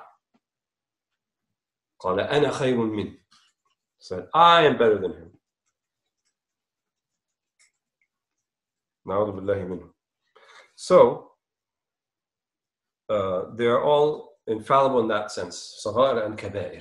قَالَ أَنَا خَيْرٌ مِّنْهُ. Said, I am better than him. نَعُوذُ بِاللَّهِ مِنْهُ. So, uh, they are all infallible in that sense. صَغَائِرَ and كَبَائِرَ.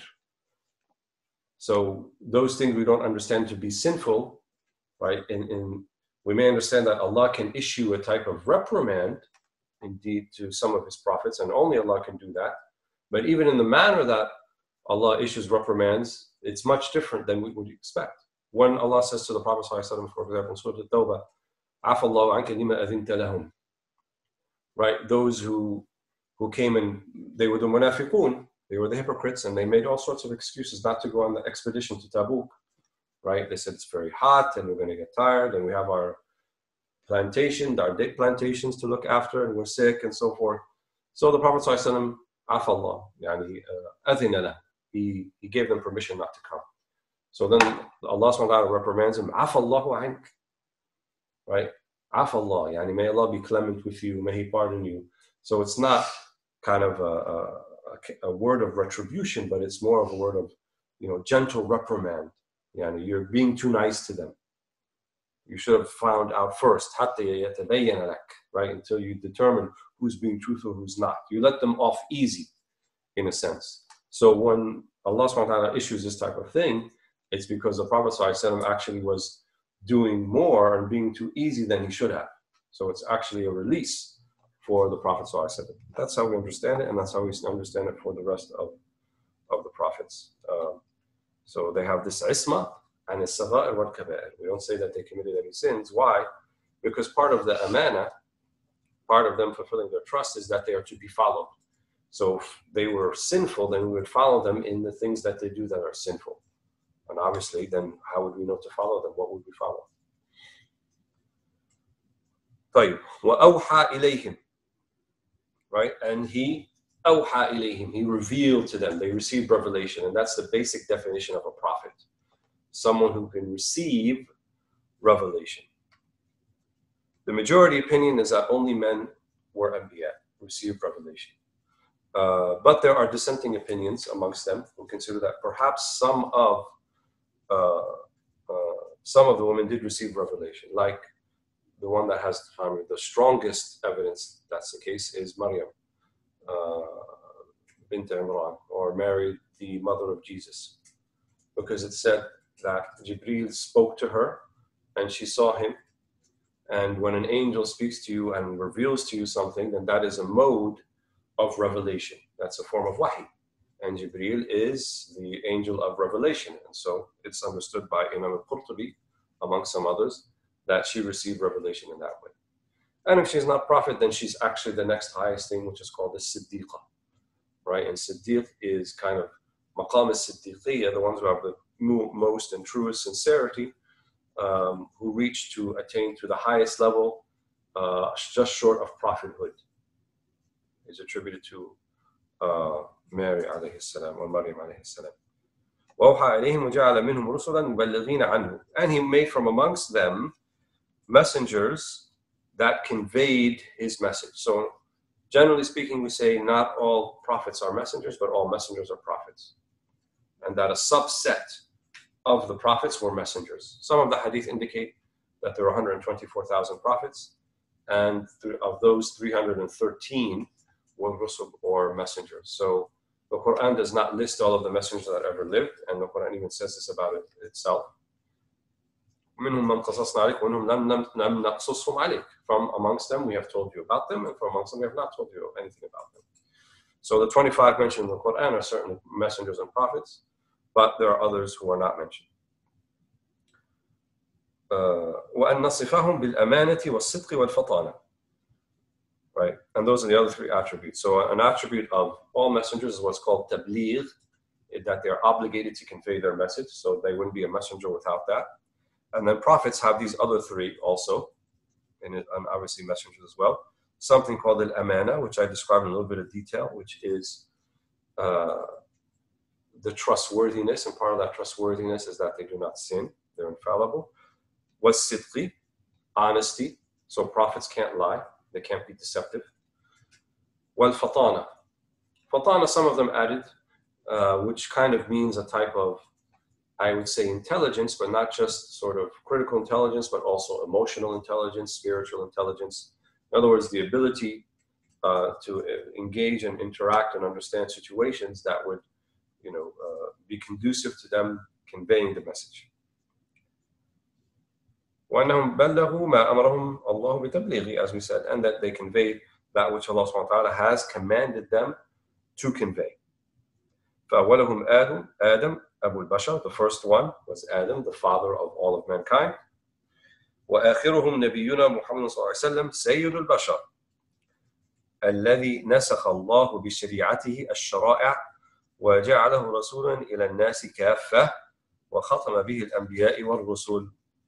So, those things we don't understand to be sinful, right? In, in, we may understand that Allah can issue a type of reprimand, indeed, to some of his prophets, and only Allah can do that. But even in the manner that Allah issues reprimands, it's much different than we would expect. When Allah says to the Prophet, for example, in Surah At-Tawbah, عَفَى اللَّهُ عَنْكَ لِمَا أَذِنْتَ لَهُمْ. Right? Those who who came and they were the munafiqun, they were the hypocrites, and they made all sorts of excuses not to go on the expedition to Tabuk. Right? They said it's very hot, and we're going to get tired, and we have our plantation, our date plantations to look after, and we're sick, and so forth. So the Prophet ﷺ, عَفَى اللَّهُ, يعني أَذِنَ لَهُ. He, he gave them permission not to come. So then Allah subhanahu wa ta'ala reprimands him, عَفَى اللَّهُ عَنْكَ. Right? عَفَى اللَّهُ, يعني may Allah be clement with you, may He pardon you. So it's not kind of a, a, a word of retribution, but it's more of a word of, you know, gentle reprimand. Yani you're being too nice to them. You should have found out first, حَتَّى يَتَبَيَّنَ لَكَ, right? Until you determine who's being truthful, who's not. You let them off easy, in a sense. So when Allah subhanahu wa ta'ala issues this type of thing, it's because the Prophet ﷺ actually was doing more and being too easy than he should have. So it's actually a release for the Prophet ﷺ. That's how we understand it, and that's how we understand it for the rest of, of the prophets. Um, so they have this isma and it's sagha'ir wal kaba'ir. We don't say that they committed any sins. Why? Because part of the amana, part of them fulfilling their trust, is that they are to be followed. So if they were sinful, then we would follow them in the things that they do that are sinful. And obviously, then how would we know to follow them? What would we follow? طيب. وَأَوْحَى إِلَيْهِمْ. Right? And he, أَوْحَى إِلَيْهِمْ. He revealed to them. They received revelation. And that's the basic definition of a prophet. Someone who can receive revelation. The majority opinion is that only men were anbiya, received revelation. Uh, but there are dissenting opinions amongst them who consider that perhaps some of uh, uh, some of the women did receive revelation, like the one that has I mean, the strongest evidence that's the case is Maryam uh, bint Imran, or Mary, the mother of Jesus, because it said that Jibreel spoke to her and she saw him. And when an angel speaks to you and reveals to you something, then that is a mode of revelation. That's a form of wahi. And Jibreel is the angel of revelation. And so it's understood by Imam al-Qurtubi, among some others, that she received revelation in that way. And if she's not prophet, then she's actually the next highest thing, which is called the Siddiqa, right? And Siddiq is kind of maqam al-Siddiqiyya, the ones who have the most and truest sincerity, um, who reach to attain to the highest level, uh, just short of prophethood, is attributed to uh, Mary alayhi salam, or Maryam alayhi salam. وَأَوْحَى إِلَيْهِمْ وَجَعَلَ مِنْهُمْ رُسُلًا مُبَلِّغِينَ عَنْهُ. And he made from amongst them messengers that conveyed his message. So generally speaking, we say not all prophets are messengers, but all messengers are prophets. And that a subset of the prophets were messengers. Some of the hadith indicate that there were one hundred twenty-four thousand prophets, and of those, three hundred thirteen were rusul, or messengers. So the Quran does not list all of the messengers that ever lived, and the Quran even says this about it itself. From amongst them, we have told you about them, and from amongst them, we have not told you anything about them. So the twenty-five mentioned in the Quran are certainly messengers and prophets, but there are others who are not mentioned. وَأَنْ نَصِفَهُمْ بِالْأَمَانَةِ وَالصِّدْقِ وَالْفَطَانَةِ. Right, and those are the other three attributes. So an attribute of all messengers is what's called tabligh, that they're obligated to convey their message, so they wouldn't be a messenger without that. And then prophets have these other three also, and, it, and obviously messengers as well. Something called al-amana, which I described in a little bit of detail, which is uh, the trustworthiness, and part of that trustworthiness is that they do not sin, they're infallible. Was-sidqi, honesty, so prophets can't lie, they can't be deceptive. Wal-fatana. Fatana, some of them added, uh, which kind of means a type of, I would say, intelligence, but not just sort of critical intelligence, but also emotional intelligence, spiritual intelligence. In other words, the ability uh, to engage and interact and understand situations that would, you know, uh, be conducive to them conveying the message. وَأَنَّهُمْ بَلَّغُوا مَا أَمَرَهُمْ اللَّهُ بِتَبْلِيغِ, as we said, and that they conveyed that which Allah subhanahu wa ta'ala has commanded them to convey. فَأَوَّلُهُمْ آدم, Adam, Abu al-Bashar, the first one was Adam, the father of all of mankind. وَآخِرُهُمْ نَبِيُّنَا مُحَمَّدٌ صَلَّى اللَّهُ عَلَيْهِ وسلم سَيِّدُ الْبَشَرِ الَّذِي نَسَخَ اللَّهُ بِشَرِيعَتِهِ الشَّرَائِعَ وَجَعَلَهُ رَسُولًا إِلَى النَّاسِ كَافَّةً وَخَتَمَ بِهِ الْأَنْبِيَاءِ وَالرُّسُلِ.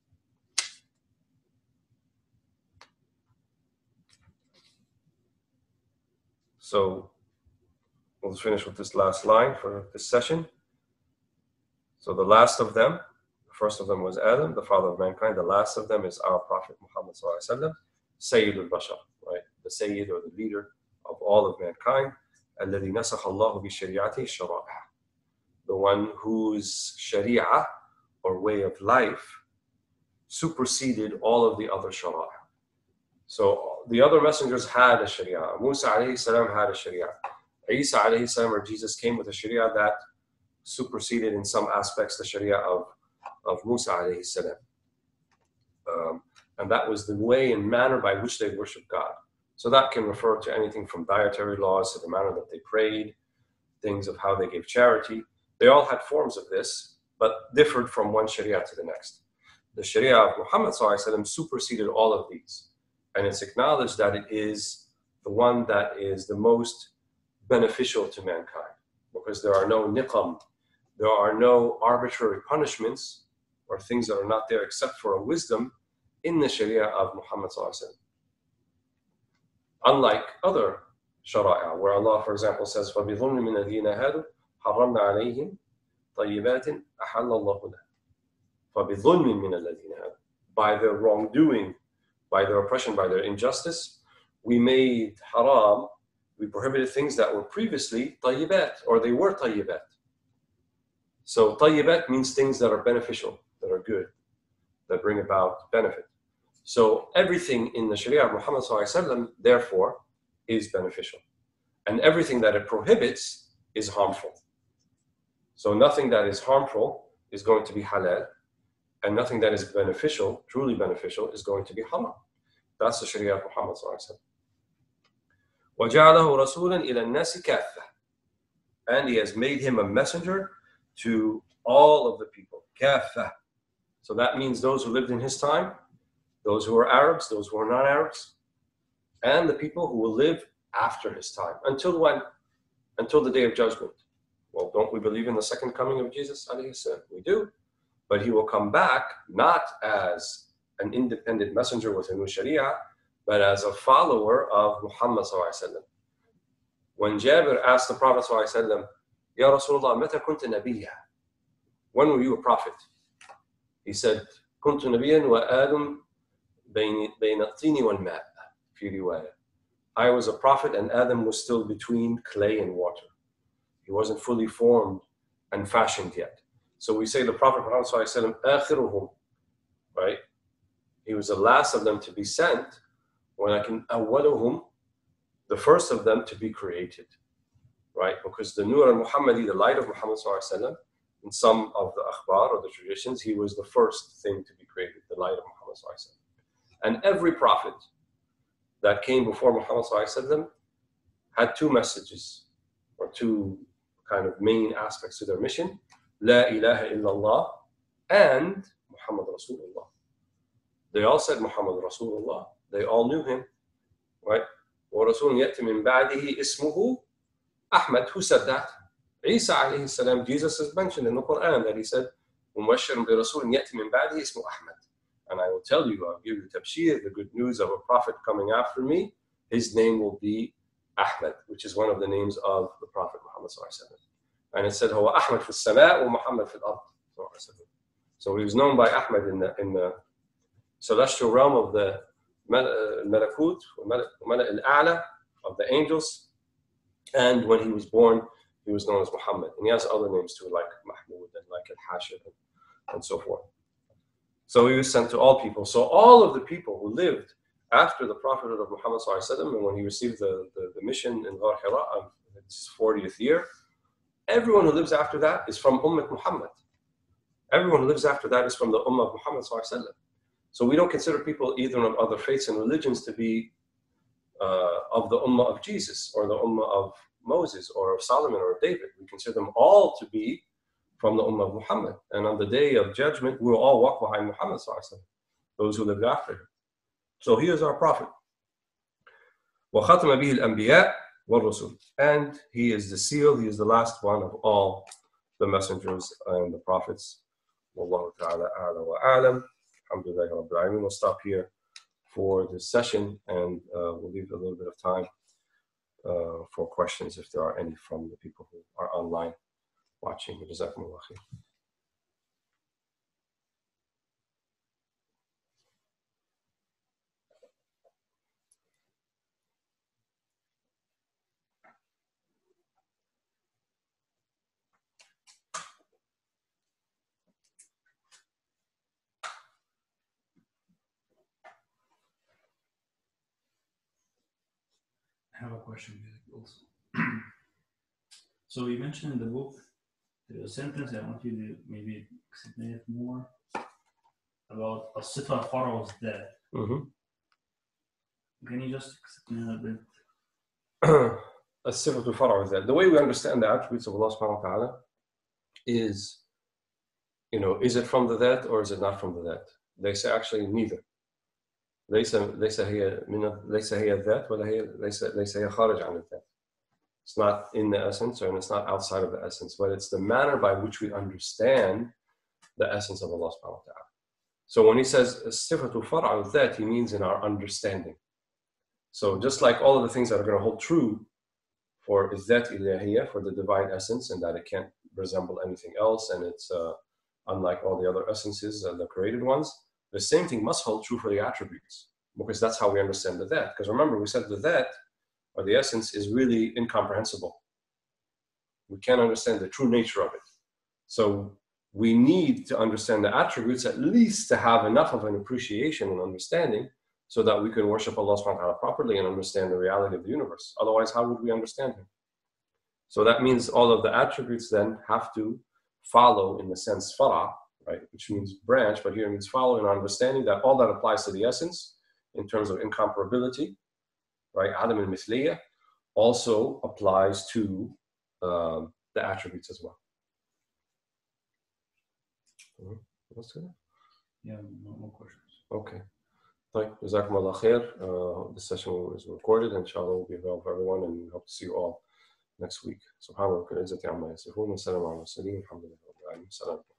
So we'll finish with this last line for this session. So the last of them, the first of them was Adam, the father of mankind. The last of them is our Prophet Muhammad sallallahu alaihi wasallam, Sayyid al-Bashar, right? The Sayyid, or the leader of all of mankind. الَّذِي نَسَخَ اللَّهُ بِشَرِيعَتِهِ الشَّرَائِعَ, the one whose sharia, or way of life, superseded all of the other shara'a. So the other messengers had a sharia. Musa alayhi salam had a sharia. Isa alayhi salam, or Jesus, came with a sharia that superseded in some aspects the sharia of, of Musa alayhi salam. Um, and that was the way and manner by which they worshiped God. So that can refer to anything from dietary laws to the manner that they prayed, things of how they gave charity. They all had forms of this, but differed from one sharia to the next. The sharia of Muhammad sallallahu alaihi wasallam superseded all of these. And it's acknowledged that it is the one that is the most beneficial to mankind, because there are no niqam, there are no arbitrary punishments or things that are not there except for a wisdom in the sharia of Muhammad sallallahu alaihi wasallam. Unlike other shara'a, where Allah, for example, says, فَبِظُلْمٍ مِنَ الَّذِينَ هَادُوا حَرَّمْنَا عَلَيْهِمْ طَيِّبَاتٍ أَحَلَّ اللَّهُ لَهُمْ. فَبِظُلْمٍ مِنَ الَّذِينَ هَادُوا, by their wrongdoing, by their oppression, by their injustice, we made haram, we prohibited things that were previously tayyibat, or they were tayyibat. So tayyibat means things that are beneficial, that are good. that bring about benefit. So everything in the Sharia of Muhammad sallallahu alaihi wasallam, therefore, is beneficial. And everything that it prohibits is harmful. So nothing that is harmful is going to be halal, and nothing that is beneficial, truly beneficial, is going to be haram. That's the Sharia of Muhammad sallallahu alaihi wasallam. وَجَعَلَهُ رَسُولًا إِلَى النَّاسِ كَافَّةً. And he has made him a messenger to all of the people. Kaffah. So that means those who lived in his time, those who are Arabs, those who are non-Arabs, and the people who will live after his time. Until when? Until the day of judgment. Well, don't we believe in the second coming of Jesus alayhi salam? We do. But he will come back not as an independent messenger with a new Sharia, but as a follower of Muhammad sallallahu alaihi wasallam. When Jabir asked the Prophet sallallahu alaihi wasallam, Ya Rasulullah, mata kunta nabiyya? When were you a prophet? He said, Kuntu nabiyyan wa Adam bayna at-tini wal ma' fi riwaya. I was a prophet and Adam was still between clay and water. He wasn't fully formed and fashioned yet. So we say the Prophet Muhammad sallallahu alaihi wasallam, akhiruhum, right? He was the last of them to be sent, walakin awwaluhum, the first of them to be created, right? Because the Nur al-Muhammadi, the light of Muhammad sallallahu alaihi wasallam, in some of the akhbar or the traditions, he was the first thing to be created, the light of Muhammad sallallahu alaihi wasallam. And every prophet that came before Muhammad sallallahu alaihi wasallam had two messages, or two kind of main aspects to their mission: La ilaha illallah and Muhammad Rasulullah. They all said Muhammad Rasulullah. They all knew him, right? وَرَسُولٌ يَأْتِ مِن بَعْدِهِ اسْمُهُ Ahmad. Who said that? Isa alayhi salam. Jesus is mentioned in the Quran that he said, وَمُبَشِّرٌ بِرَسُولٍ يَأْتِ مِن بَعْدِهِ اسْمُهُ Ahmad. And I will tell you, I'll give you tabshir, the good news of a prophet coming after me. His name will be Ahmad, which is one of the names of the Prophet Muhammad sallallahu alaihi wasallam. And it said, هو أحمد في السماء ومحمد في الأرض. So he was known by Ahmad in the, in the celestial realm of the Malakut, Malak al-A'la, of the angels. And when he was born, he was known as Muhammad. And he has other names too, like Mahmud and like Al-Hashir and, and so forth. So he was sent to all people. So all of the people who lived after the prophethood of Muhammad sallallahu alaihi wasallam, and when he received the, the, the mission in Ghar Hira of his fortieth year, everyone who lives after that is from Ummah Muhammad. Everyone who lives after that is from the Ummah of Muhammad sallallahu alaihi wasallam. So we don't consider people either of other faiths and religions to be uh, of the Ummah of Jesus or the Ummah of Moses or of Solomon or of David. We consider them all to be from the Ummah of Muhammad. And on the day of judgment, we'll all walk behind Muhammad sallallahu alaihi wasallam, those who lived after him. So he is our prophet. وَخَتَمَ بِهِ الْأَنْبِيَاءِ وَالرُّسُلِ. And he is the seal, he is the last one of all the messengers and the prophets. Wallahu ta'ala a'la wa a'lam. Alhamdulillah Rabbil Alameen. We'll stop here for this session, and uh, we'll leave a little bit of time uh, for questions if there are any from the people who are online watching. Jazakumullah khair. I have a question also. So you mentioned in the book, there's a sentence I want you to maybe explain it more about الصفة فرع الذات. Can you just explain a bit? الصفة فرع الذات. The way we understand the attributes of Allah subhanahu wa ta'ala is, you know, is it from the that or is it not from the that? They say actually neither. ليس ليس هي من ليس هي الذات ولا هي ليس ليس هي خارج عن الذات. It's not in the essence and it's not outside of the essence, but it's the manner by which we understand the essence of Allah subhanahu wa ta'ala. So when he says صفة فرع الذات, he means in our understanding. So just like all of the things that are going to hold true for الذات إلهية, for the divine essence, and that it can't resemble anything else, and it's uh, unlike all the other essences and the created ones, the same thing must hold true for the attributes, because that's how we understand the that. Because remember, we said the that, or the essence, is really incomprehensible. We can't understand the true nature of it. So we need to understand the attributes at least to have enough of an appreciation and understanding so that we can worship Allah subhanahu wa ta'ala properly and understand the reality of the universe. Otherwise, how would we understand Him? So that means all of the attributes then have to follow in the sense fara, right, which means branch, but here it means follow in understanding that all that applies to the essence in terms of incomparability, right, adam al-mithliyah, also applies to um, the attributes as well. What's good? Yeah, no more questions. Okay. طيب, جزاكم الله خير. Uh, this session is recorded and inshallah will be available for everyone, and we hope to see you all next week. سبحان ربك العزة عما يصفون وسلام على المرسلين والحمد لله رب العالمين.